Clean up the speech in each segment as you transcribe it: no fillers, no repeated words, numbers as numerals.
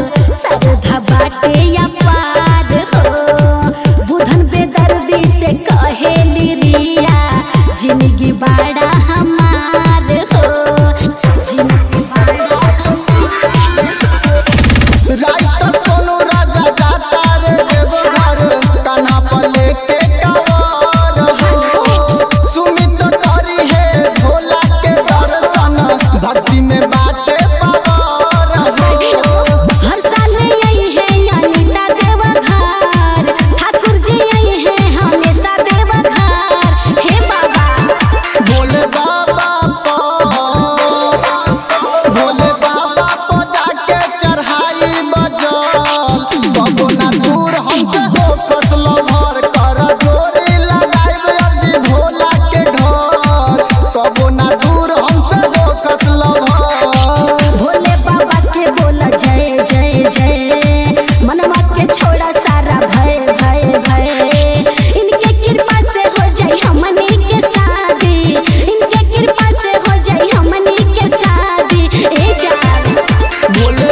सरधा बाटे या पार हो बुधन बेदर्दी से कहेली रिया जिंदगी बड़ा हमार हो जिंदगी बड़ा राइटर सोनू राजा जाता रे देवघर कान्हा पर लेके कांवर हो सुमित करी है भोला के दर्शन भक्ति में बाटे पावर हो हर साल यही है अनिता देवघर ठाकुर जी यही है हमेशा देवघर हे बाबा भोले बाबा को जाके चढ़ाई बजल कबो ना दूर हमसे हो फसल भर कर जोरी लगाई अर्जी भोला के घर कबो ना दूर हमसे हो फसल भर भोले बाबा के बोला जय जय जय मनवा के छोड़ा सारा भय भय भय इनके कृपा से हो जाई हमनी के शादी इनके कृपा से हो जाई हमनी के शादी ए जान भोले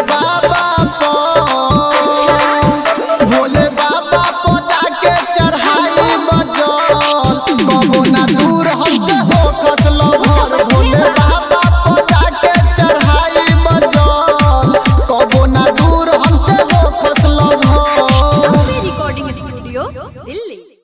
बाबा को जाके चढ़ाई बजल कबो ना दूर हमसे हो फसल भर भोले बाबा को जाके चढ़ाई बजल कबो ना दूर हमसे हो फसल भर रिकॉर्डिंग स्टूडियो दिल्ली।